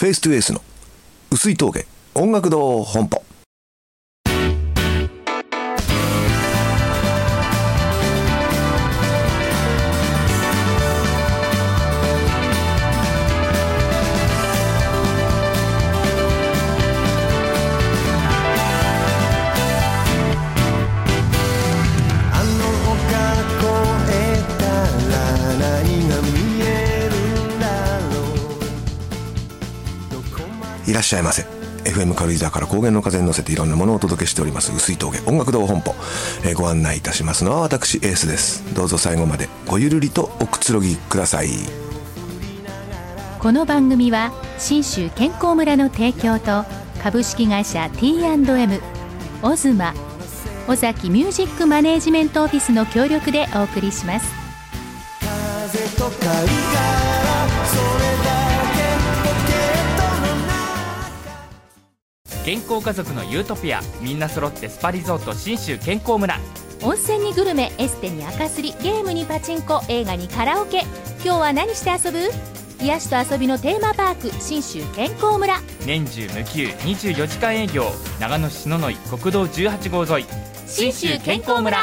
フェイストゥフェイスの薄い峠音楽堂本舗。いらっしゃいませ。 FM 軽井沢から高原の風に乗せていろんなものをお届けしております薄い峠音楽堂本舗、ご案内いたしますのは私エースです。どうぞ最後までごゆるりとおくつろぎください。 この番組は信州健康村の提供と株式会社 T&M オズマ尾崎ミュージックマネージメントオフィスの協力でお送りします。 風と香りからそれだ健康家族のユートピア、みんな揃ってスパリゾート信州健康村。 温泉にグルメ、エステに赤すり、ゲームにパチンコ、映画にカラオケ。今日は何して遊ぶ？癒しと遊びのテーマパーク信州健康村。 年中無休24時間営業。長野市野々井国道18号沿い信州健康村。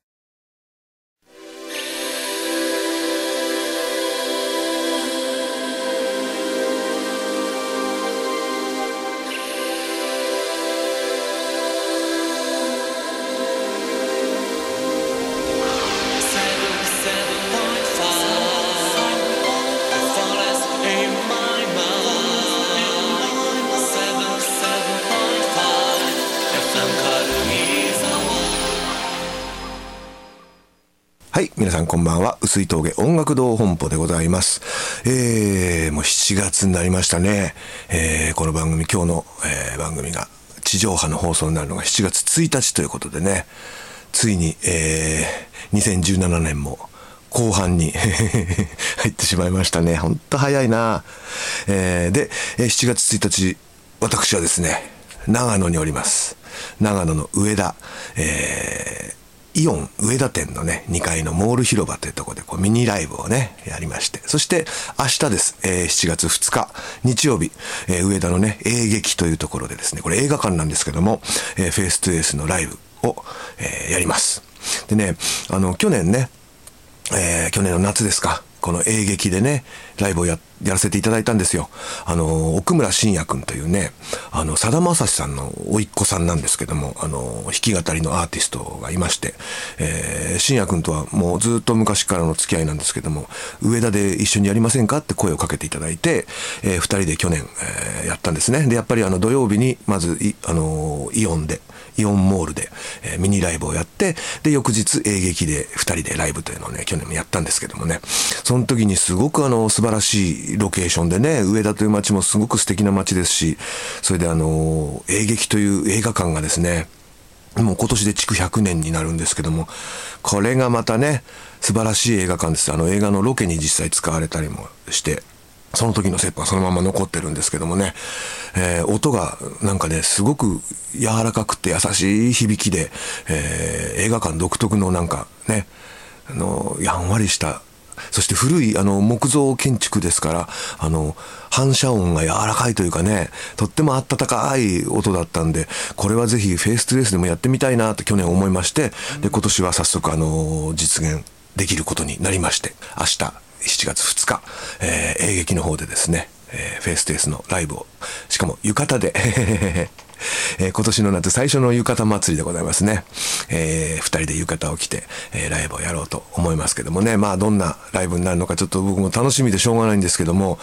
はい、皆さんこんばんは。薄い峠音楽堂本舗でございます。もう7月になりましたね。この番組、今日の、番組が地上波の放送になるのが7月1日ということでね、ついに、2017年も後半に入ってしまいましたね。ほんと早いな。で、7月1日、私はですね、長野におります。長野の上田、イオン上田店のね2階のモール広場というところでこうミニライブをねやりまして、そして明日です、7月2日日曜日、上田のね映劇というところでですね、これ映画館なんですけども、フェイストゥフェイスのライブを、やります。でね、去年ね、去年の夏ですか、この映劇でねライブをやらせていただいたんですよ。奥村信也くんというね、さだまさしさんの甥っ子さんなんですけども、弾き語りのアーティストがいまして、信也くんとはもうずっと昔からの付き合いなんですけども、上田で一緒にやりませんかって声をかけていただいて、2人で去年、やったんですね。でやっぱり土曜日にまずイオンモールで、ミニライブをやって、で翌日映劇で2人でライブというのをね去年もやったんですけどもね、その時にすごく素晴らしいロケーションでね、上田という街もすごく素敵な街ですし、それで映劇という映画館がですね、もう今年で築100年になるんですけども、これがまたね素晴らしい映画館です。映画のロケに実際使われたりもして、その時のセットがそのまま残ってるんですけどもね、音がなんかねすごく柔らかくて優しい響きで、映画館独特のなんかねやんわりした、そして古い木造建築ですから、反射音が柔らかいというかね、とっても温かい音だったんで、これはぜひフェイストゥフェイスでもやってみたいなと去年思いまして、で今年は早速実現できることになりまして、明日7月2日、映劇の方でですね、フェイストゥフェイスのライブを、しかも浴衣で今年の夏最初の浴衣祭りでございますね。2人で浴衣を着て、ライブをやろうと思いますけどもね、まあどんなライブになるのかちょっと僕も楽しみでしょうがないんですけども、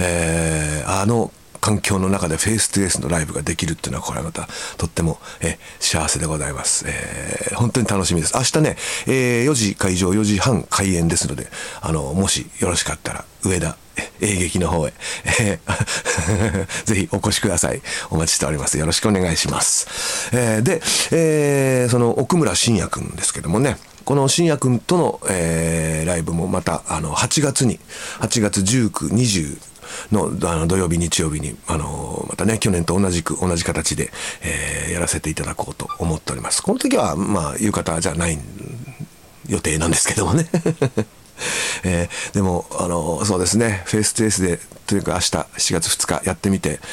環境の中でフェイストゥフェイスのライブができるっていうのは、これはまたとっても幸せでございます。本当に楽しみです。明日ね、4時会場4時半開演ですので、もしよろしかったら上田映劇の方へ、ぜひお越しください。お待ちしております。よろしくお願いします。で、その奥村信也くんですけどもね、この信也くんとの、ライブもまた8月19、20の土曜日日曜日にまたね去年と同じ形で、やらせていただこうと思っております。この時はまあ浴衣じゃない予定なんですけどもねでもそうですね、フェイストゥフェイスでというか明日7月2日やってみて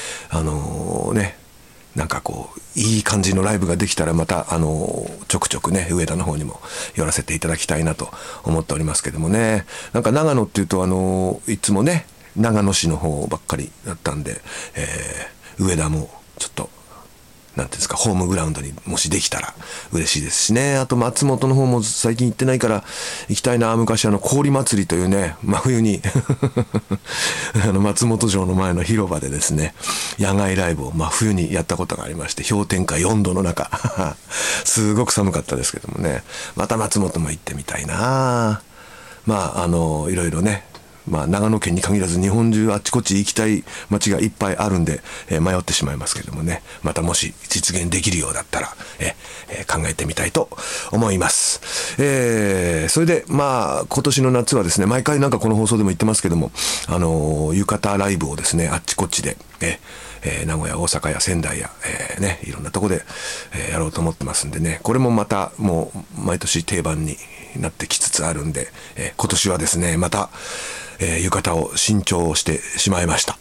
なんかこういい感じのライブができたらまたちょくちょくね上田の方にも寄らせていただきたいなと思っておりますけどもね。なんか長野っていうといつもね長野市の方ばっかりだったんで、上田もちょっとなんていうんですか、ホームグラウンドにもしできたら嬉しいですしね。あと松本の方も最近行ってないから行きたいな。昔氷祭りというね、真冬に松本城の前の広場でですね、野外ライブを真冬にやったことがありまして、氷点下4度の中すごく寒かったですけどもね、また松本も行ってみたいな。まあいろいろね、長野県に限らず日本中あっちこっち行きたい街がいっぱいあるんで、迷ってしまいますけどもね、またもし実現できるようだったら、考えてみたいと思います。それで今年の夏はですね、毎回なんかこの放送でも言ってますけども、浴衣ライブをですねあっちこっちで、名古屋、大阪や仙台や、いろんなとこで、やろうと思ってますんでね、これもまたもう毎年定番になってきつつあるんで、今年はですねまた浴衣を新調してしまいました、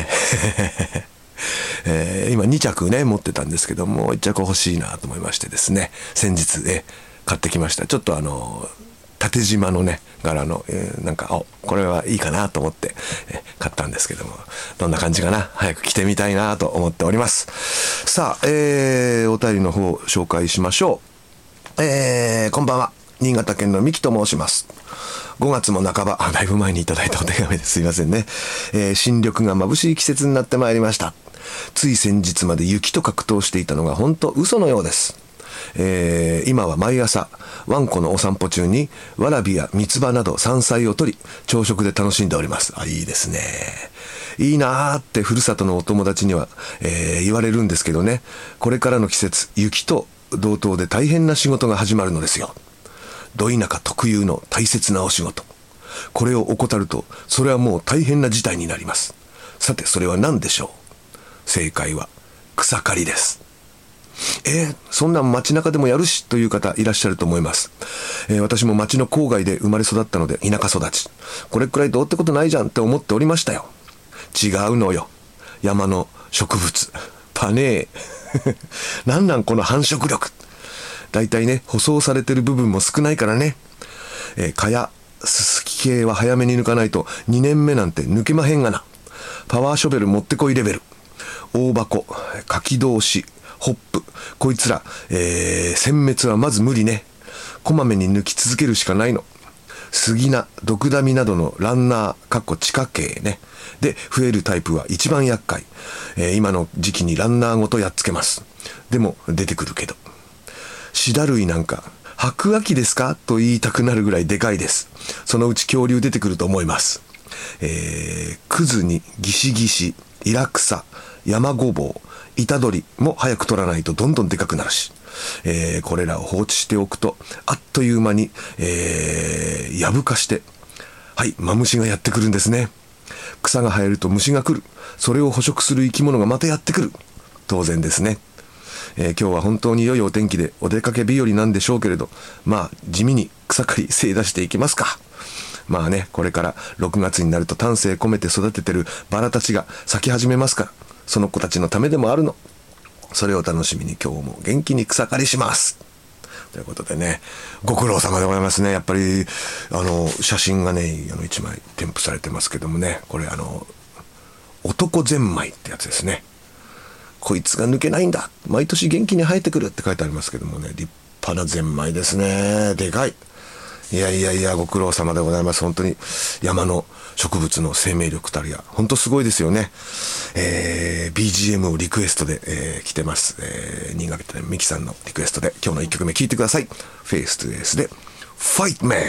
今2着ね持ってたんですけども、1着欲しいなと思いましてですね、先日、買ってきました。ちょっと縦縞のね柄の、なんかこれはいいかなと思って、買ったんですけども、どんな感じかな、早く着てみたいなと思っております。さあ、お便りの方紹介しましょう。こんばんは、新潟県の三木と申します。5月も半ば、だいぶ前にいただいたお手紙ですいませんね。新緑が眩しい季節になってまいりました。つい先日まで雪と格闘していたのが本当嘘のようです。今は毎朝ワンコのお散歩中にわらびや三つ葉など山菜を取り朝食で楽しんでおります。いいですね。いいなーってふるさとのお友達には、言われるんですけどね、これからの季節雪と同等で大変な仕事が始まるのですよ。ど田舎特有の大切なお仕事、これを怠るとそれはもう大変な事態になります。さてそれは何でしょう。正解は草刈りです。そんなん街中でもやるしという方いらっしゃると思います。私も町の郊外で生まれ育ったので田舎育ち、これくらいどうってことないじゃんって思っておりましたよ。違うのよ、山の植物パネーなんこの繁殖力。だいたいね舗装されてる部分も少ないからね、蚊やススキ系は早めに抜かないと2年目なんて抜けまへんがな。パワーショベル持ってこいレベル。大箱、柿同士、ホップ、こいつら、殲滅はまず無理ね。こまめに抜き続けるしかないの。杉菜、毒ダミなどのランナー地下系ねで増えるタイプは一番厄介。今の時期にランナーごとやっつけます。でも出てくるけど、シダ類なんか白亜紀ですかと言いたくなるぐらいでかいです。そのうち恐竜出てくると思います。クズにギシギシ、イラクサ、山ごぼう、イタドリも早く取らないとどんどんでかくなるし、これらを放置しておくとあっという間に、やぶかしてマムシがやってくるんですね。草が生えると虫が来る。それを捕食する生き物がまたやってくる。当然ですね。今日は本当に良いお天気でお出かけ日和なんでしょうけれど、地味に草刈り精出していきますか。これから6月になると丹精込めて育ててるバラたちが咲き始めますから、その子たちのためでもあるの。それを楽しみに今日も元気に草刈りしますということでね、ご苦労様でございますね。やっぱり写真がね1枚添付されてますけどもね、これ男ゼンマイってやつですね。こいつが抜けないんだ、毎年元気に生えてくるって書いてありますけどもね、立派なゼンマイですね。でかい。いやご苦労様でございます。本当に山の植物の生命力たるや本当すごいですよね。BGM をリクエストで、来てます。新潟県ミキさんのリクエストで今日の1曲目聴いてください。フェイストゥフェイスでファイトメン。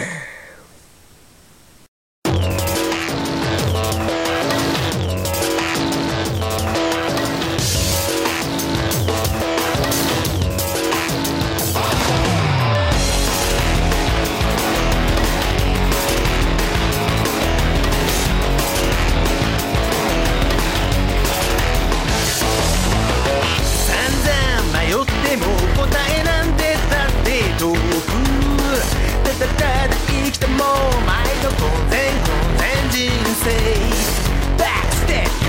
答えなんてだって遠くただただ生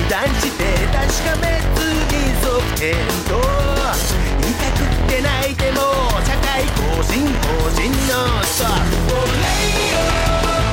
断して確かめずに側転と痛くて泣いても社会更新更新のストップ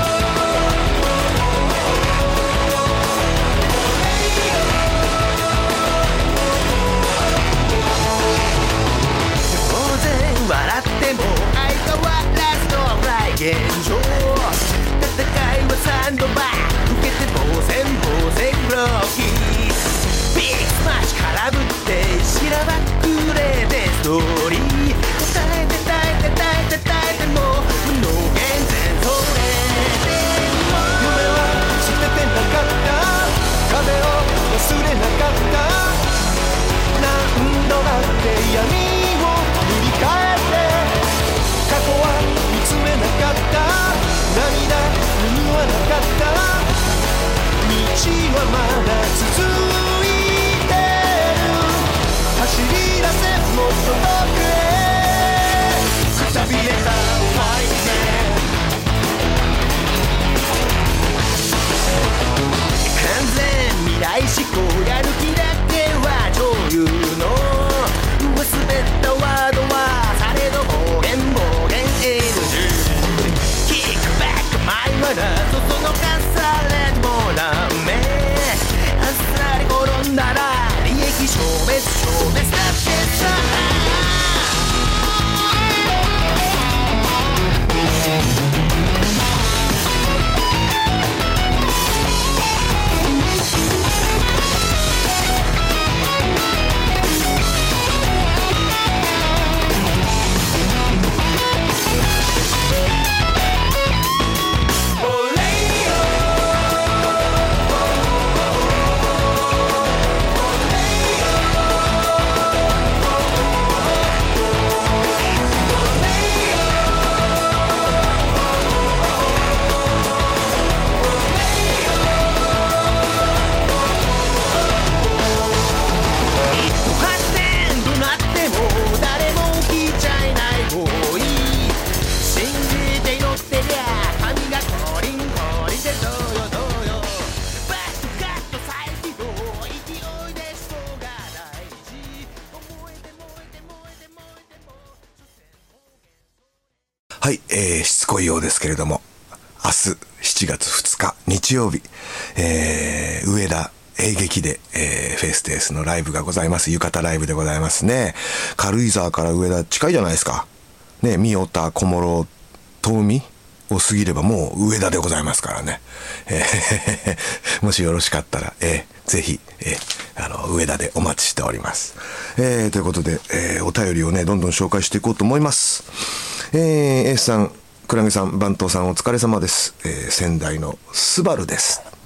笑っても相変わらずの暗い現状戦いはサンドバッグ受けて防戦ブロッキービッグスマッシュ空振ってしらばっくれでストーリー耐えても無能厳然それでも夢は捨ててなかった壁を忘れなかった何度だって闇振り返って過去は見つめなかった涙拭わなかった道はまだ続いてる走り出せもっと遠くへくたびれたファイト完全未来志向やる気だけは女優の滑ったワードはされど暴言NG キックバックマイマナーそそのかされもダメあっさり転んだら利益消滅だってさはい、しつこいようですけれども、明日7月2日日曜日、上田演劇で、フェイステースのライブがございます。浴衣ライブでございますね。軽井沢から上田近いじゃないですか。ね、三代田、小諸、東海を過ぎればもう上田でございますからね。もしよろしかったら、ぜひ、上田でお待ちしております。ということで、お便りをね、どんどん紹介していこうと思います。エースさん、クラゲさん、番頭さんお疲れ様です。仙台のスバルです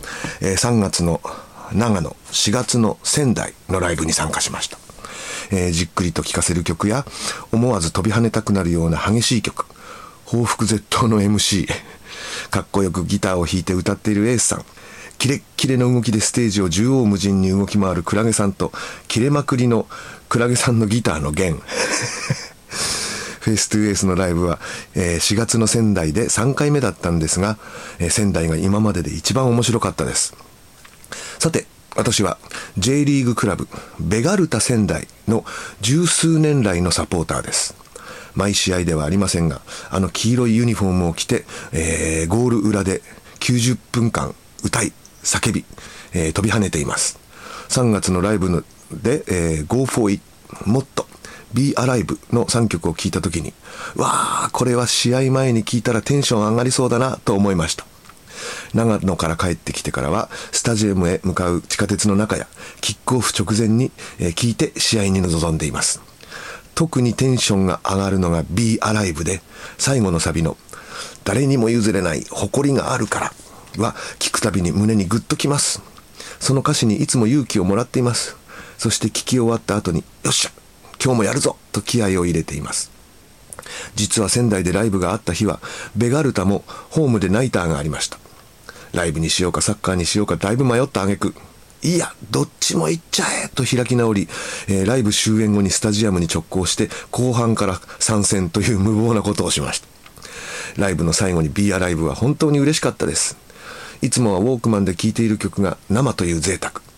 。3月の長野、4月の仙台のライブに参加しました。じっくりと聴かせる曲や思わず飛び跳ねたくなるような激しい曲、報復絶倒の MC、 かっこよくギターを弾いて歌っているエースさん、キレッキレの動きでステージを縦横無尽に動き回るクラゲさんと、キレまくりのクラゲさんのギターの弦フェイストゥエースのライブは、4月の仙台で3回目だったんですが、仙台が今までで一番面白かったです。さて、私は J リーグクラブベガルタ仙台の十数年来のサポーターです。毎試合ではありませんが、黄色いユニフォームを着て、ゴール裏で90分間歌い叫び、飛び跳ねています。3月のライブで、Go for it もっとBe Alive の3曲を聴いたときに、わー、これは試合前に聴いたらテンション上がりそうだなと思いました。長野から帰ってきてからはスタジアムへ向かう地下鉄の中やキックオフ直前に聴いて試合に臨んでいます。特にテンションが上がるのが Be Alive で、最後のサビの誰にも譲れない誇りがあるからは聴くたびに胸にグッときます。その歌詞にいつも勇気をもらっています。そして聴き終わった後によっしゃ今日もやるぞと気合を入れています。実は仙台でライブがあった日はベガルタもホームでナイターがありました。ライブにしようかサッカーにしようかだいぶ迷った挙句、いやどっちも行っちゃえと開き直り、ライブ終演後にスタジアムに直行して後半から参戦という無謀なことをしました。ライブの最後に Be Alive は本当に嬉しかったです。いつもはウォークマンで聴いている曲が生という贅沢。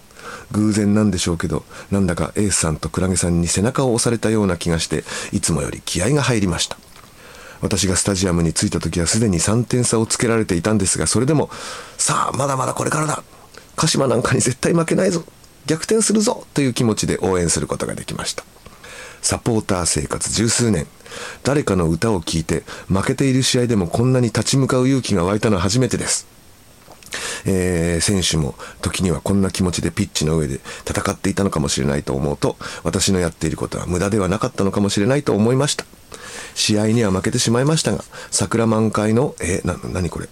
偶然なんでしょうけど、なんだかエースさんとクラゲさんに背中を押されたような気がして、いつもより気合が入りました。私がスタジアムに着いた時はすでに3点差をつけられていたんですが、それでも、さあまだまだこれからだ、鹿島なんかに絶対負けないぞ、逆転するぞという気持ちで応援することができました。サポーター生活十数年、誰かの歌を聴いて負けている試合でもこんなに立ち向かう勇気が湧いたのは初めてです。選手も時にはこんな気持ちでピッチの上で戦っていたのかもしれないと思うと、私のやっていることは無駄ではなかったのかもしれないと思いました。試合には負けてしまいましたが、桜満開の何これ、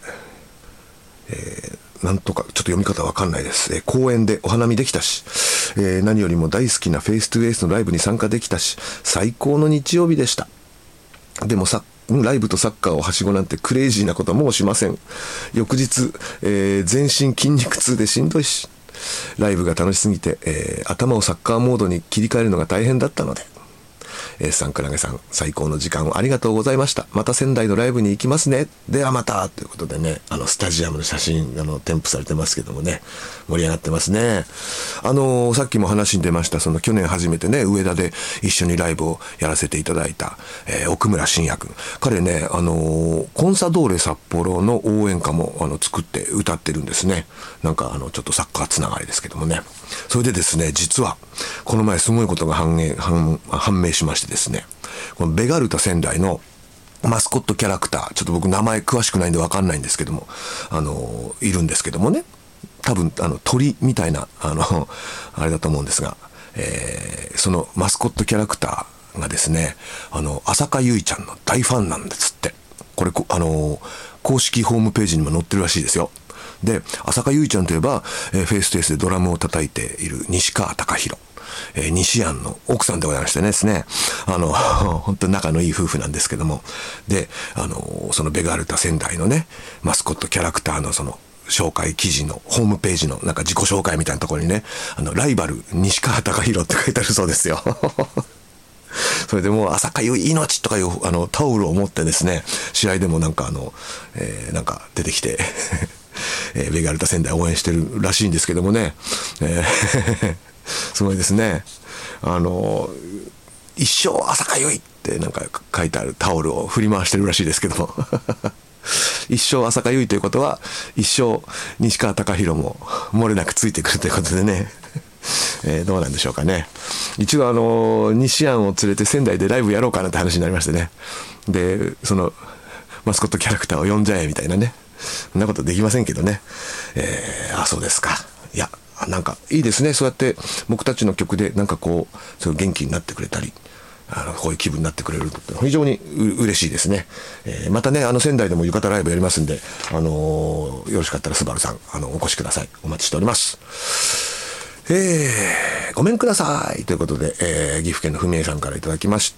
なんとかちょっと読み方わかんないです。公園でお花見できたし、何よりも大好きなフェイストゥフェイスのライブに参加できたし、最高の日曜日でした。でもライブとサッカーをはしごなんてクレイジーなことはもうしません。翌日、全身筋肉痛でしんどいし、ライブが楽しすぎて、頭をサッカーモードに切り替えるのが大変だったので、エースさん、クラゲさん、最高の時間をありがとうございました。また仙台のライブに行きますね。ではまたということでね、スタジアムの写真添付されてますけどもね、盛り上がってますね。さっきも話に出ました、その去年初めてね、上田で一緒にライブをやらせていただいた、奥村信也君、彼ね、コンサドーレ札幌の応援歌も作って歌ってるんですね。なんかちょっとサッカーつながりですけどもね。それでですね、実はこの前すごいことが判明しましてですね、このベガルタ仙台のマスコットキャラクター、ちょっと僕名前詳しくないんで分かんないんですけども、いるんですけどもね、多分鳥みたいなあれだと思うんですが、そのマスコットキャラクターがですね、浅香唯ちゃんの大ファンなんですって。これ公式ホームページにも載ってるらしいですよ。で、浅香唯ちゃんといえば、フェイストゥフェイスでドラムを叩いている西川貴弘、西安の奥さんでございましてねですね、本当に仲のいい夫婦なんですけども、で、そのベガルタ仙台のね、マスコットキャラクターのその紹介記事のホームページのなんか自己紹介みたいなところにね、ライバル西川貴弘って書いてあるそうですよ。それでもう浅香唯命とかいうタオルを持ってですね、試合でもなんかなんか出てきてベガルタ仙台応援してるらしいんですけどもね、すごいですね。一生浅香唯ってなんか書いてあるタオルを振り回してるらしいですけども一生浅香唯ということは一生西川貴弘も漏れなくついてくるということでねどうなんでしょうかね。一度西安を連れて仙台でライブやろうかなって話になりましてね。で、そのマスコットキャラクターを呼んじゃえみたいなね。そんなことできませんけどね。そうですか。いや、なんかいいですね。そうやって僕たちの曲でなんかこう、そういう元気になってくれたり、こういう気分になってくれるって非常に嬉しいですね。またね、仙台でも浴衣ライブやりますんで、よろしかったらスバルさん、お越しください。お待ちしております。ごめんくださいということで、岐阜県のふみえさんからいただきました。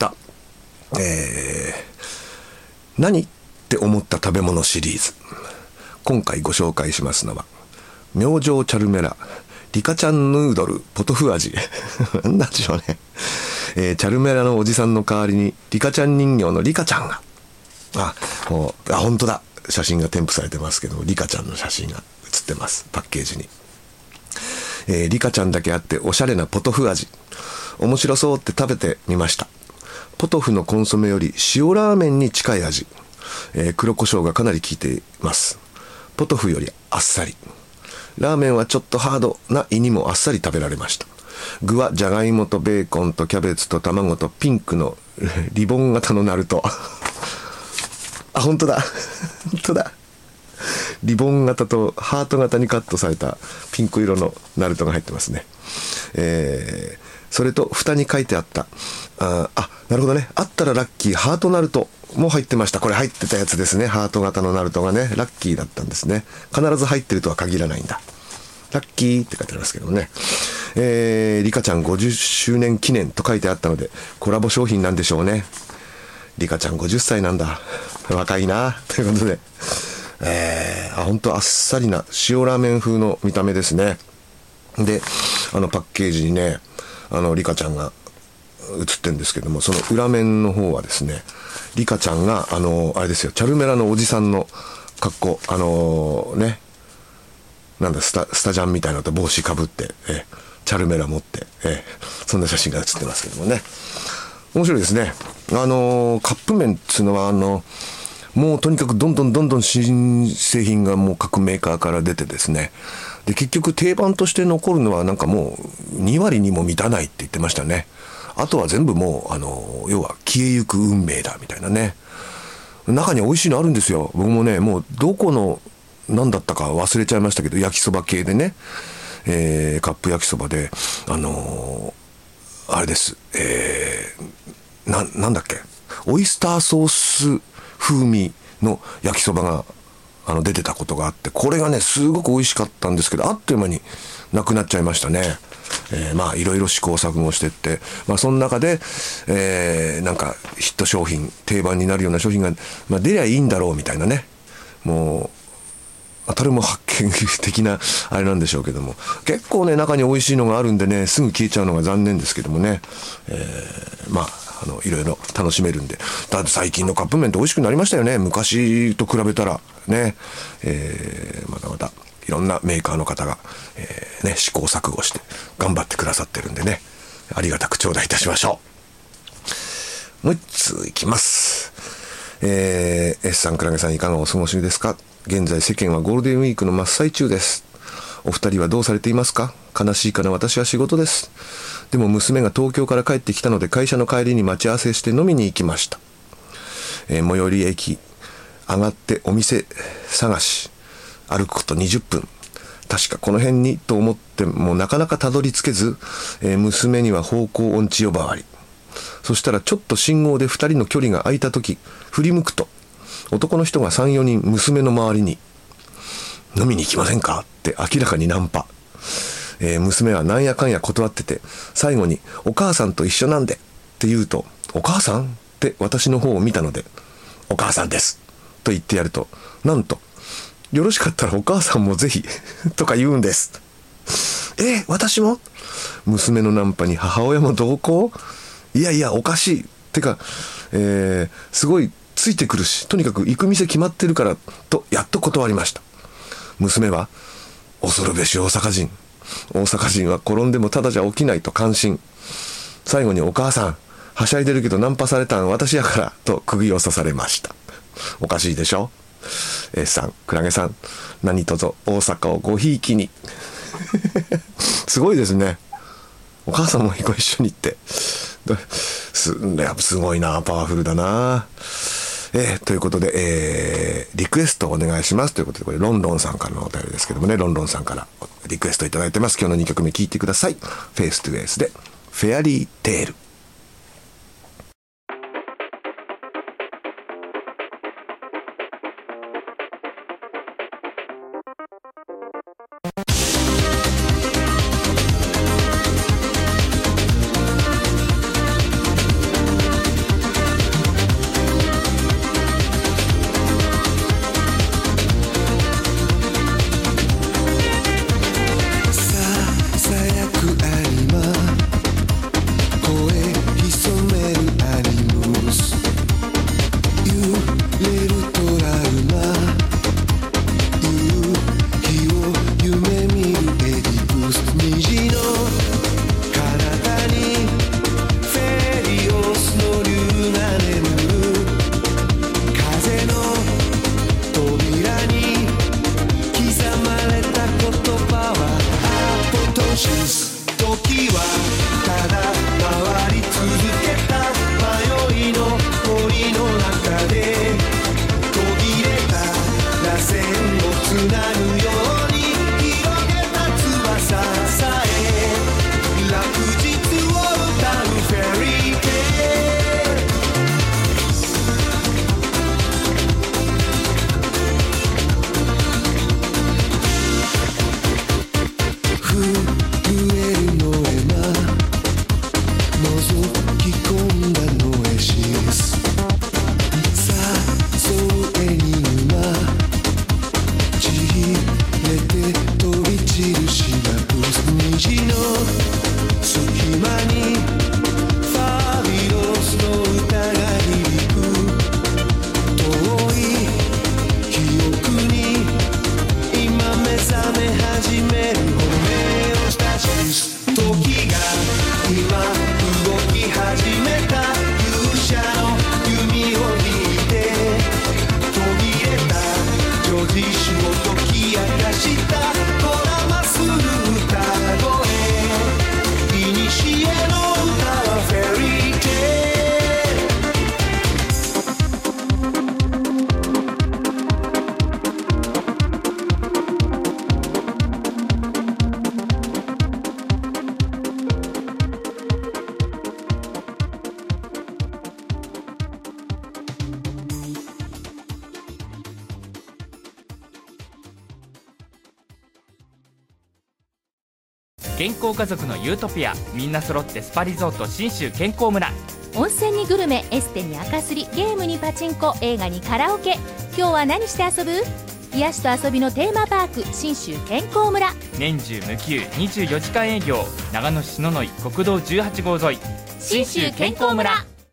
何って思った食べ物シリーズ。今回ご紹介しますのは、明星チャルメラリカちゃんヌードルポトフ味なんでしょうね。チャルメラのおじさんの代わりにリカちゃん人形のリカちゃんが本当だ、写真が添付されてますけど、リカちゃんの写真が写ってます、パッケージに。リカちゃんだけあっておしゃれなポトフ味、面白そうって食べてみました。ポトフのコンソメより塩ラーメンに近い味、黒胡椒がかなり効いています。ポトフよりあっさり、ラーメンはちょっとハードな胃にもあっさり食べられました。具はじゃがいもとベーコンとキャベツと卵とピンクのリボン型のナルト本当だ本当だ、リボン型とハート型にカットされたピンク色のナルトが入ってますね。それと蓋に書いてあったなるほどね、あったらラッキーハートナルトも入ってました。これ入ってたやつですね。ハート型のナルトがね、ラッキーだったんですね。必ず入ってるとは限らないんだ。ラッキーって書いてありますけどもね。リカちゃん50周年記念と書いてあったのでコラボ商品なんでしょうね。リカちゃん50歳なんだ、若いなということで、本当あっさりな塩ラーメン風の見た目ですね。で、パッケージにね、リカちゃんが写ってるんですけども、その裏面の方はですね、リカちゃんがあれですよ、チャルメラのおじさんの格好、ね、なんだスタジャンみたいなのと帽子かぶって、 チャルメラ持って、そんな写真が写ってますけどもね、面白いですね。カップ麺っていうのはもうとにかくどんどん新製品がもう各メーカーから出てですね、で結局定番として残るのはなんかもう2割にも満たないって言ってましたね。あとは全部もう要は消えゆく運命だみたいなね。中に美味しいのあるんですよ。僕もね、もうどこの何だったか忘れちゃいましたけど、焼きそば系でね、カップ焼きそばであれです、なんだっけ、オイスターソース風味の焼きそばが出てたことがあって、これがねすごく美味しかったんですけど、あっという間になくなっちゃいましたね。まあいろいろ試行錯誤してって、まあその中で、なんかヒット商品、定番になるような商品が、出りゃいいんだろうみたいなね、もう当たりも発見的なあれなんでしょうけども、結構ね中に美味しいのがあるんでね、すぐ消えちゃうのが残念ですけどもね、まあいろいろ楽しめるんで。だって最近のカップ麺って美味しくなりましたよね、昔と比べたらね。まだまだいろんなメーカーの方が、試行錯誤して頑張ってくださってるんでね、ありがたく頂戴いたしましょう。もう一通いきます。S さん、クラゲさん、いかがお過ごしですか。現在世間はゴールデンウィークの真っ最中です。お二人はどうされていますか。悲しいかな、私は仕事です。でも娘が東京から帰ってきたので、会社の帰りに待ち合わせして飲みに行きました。最寄り駅上がってお店探し、歩くこと20分。確かこの辺にと思ってもなかなかたどり着けず、娘には方向音痴呼ばわり。そしたらちょっと信号で2人の距離が空いた時、振り向くと男の人が 3,4 人娘の周りに、飲みに行きませんかって明らかにナンパ。娘はなんやかんや断ってて、最後にお母さんと一緒なんでって言うと、お母さんって私の方を見たので、お母さんですと言ってやると、なんとよろしかったらお母さんもぜひとか言うんです。私も？娘のナンパに母親も同行？いやいやおかしいってか、すごいついてくるし、とにかく行く店決まってるからとやっと断りました。娘は恐るべし大阪人は転んでもただじゃ起きないと感心。最後にお母さんはしゃいでるけどナンパされたん私やからと釘を刺されました。おかしいでしょ。S さん、クラゲさん、何とぞ大阪をごひいきにすごいですね。お母さんもご一緒に行ってやっぱすごいな、パワフルだな。ということで、リクエストお願いしますということで、これロンロンさんからのお便りですけどもね、ロンロンさんからリクエストいただいてます。今日の2曲目聴いてください。フェイストゥフェイスでフェアリーテール。 時が今動き始めた勇者の弓を引いて途切れた女児種を解き明かしたこだまする歌声いにしえの歌はフェリーテール健康家族のユートピア、みんな揃ってスパリゾート信州健康村。 温泉にグルメ、エステに赤すり、ゲームにパチンコ、映画にカラオケ。今日は何して遊ぶ？癒しと遊びのテーマパーク信州健康村。 年中無休24時間営業、長野市篠ノ井国道18号沿い、信州健康村。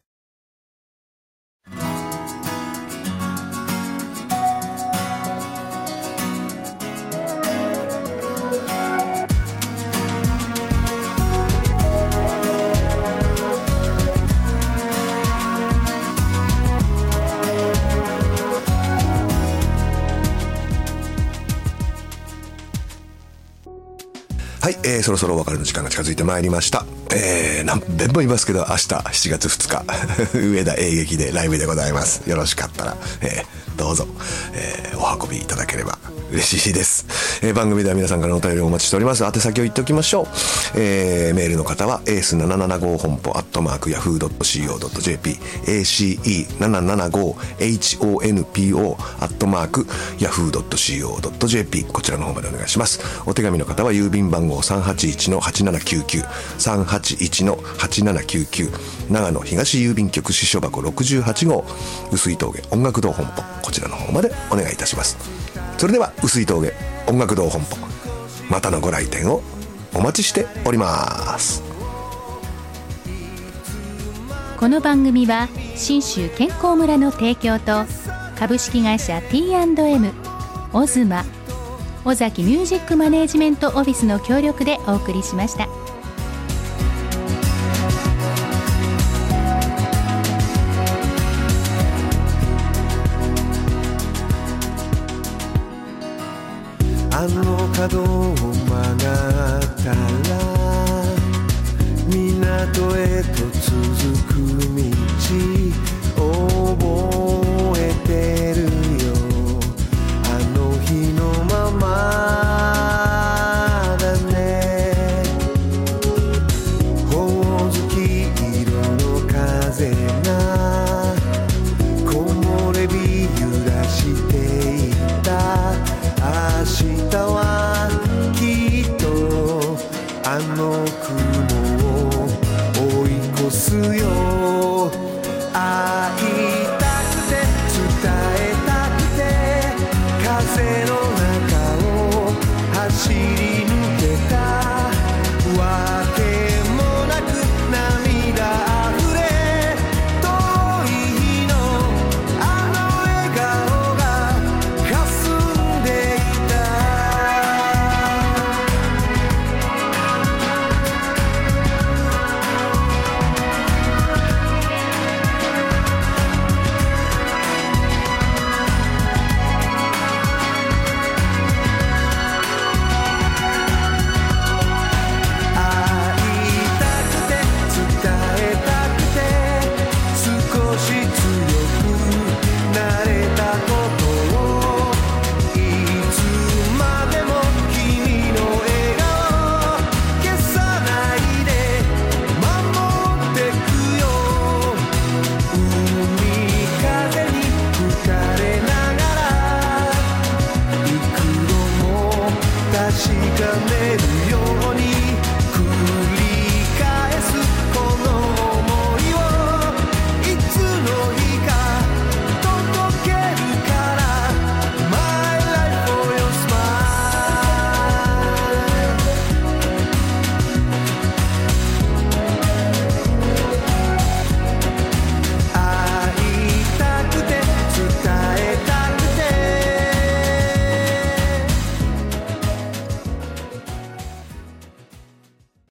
はい、そろそろお別れの時間が近づいてまいりました。何遍も言いますけど、明日7月2日上田映劇でライブでございます。よろしかったら、どうぞ、お運びいただければ嬉しいです。番組では皆さんからのお便りをお待ちしております。宛先を言っておきましょう。メールの方は ACE775 本舗@yahoo.co.jp ACE775 HONPO @yahoo.co.jp こちらの方までお願いします。お手紙の方は郵便番号 381-8799 381-8799 長野東郵便局支所箱68号碓井峠音楽堂本舗、こちらの方までお願いいたします。それでは碓井峠音楽堂本舗、またのご来店をお待ちしております。 この番組は信州健康村の提供と株式会社 T&M オズマ尾崎ミュージックマネージメントオフィスの協力でお送りしました。 あの角を曲がったら港へと続く道覚えてるよ、あの日のままだね。ほおずき色の風が木漏れ日揺らしていた。明日はきっとあの雲を追い越すよ。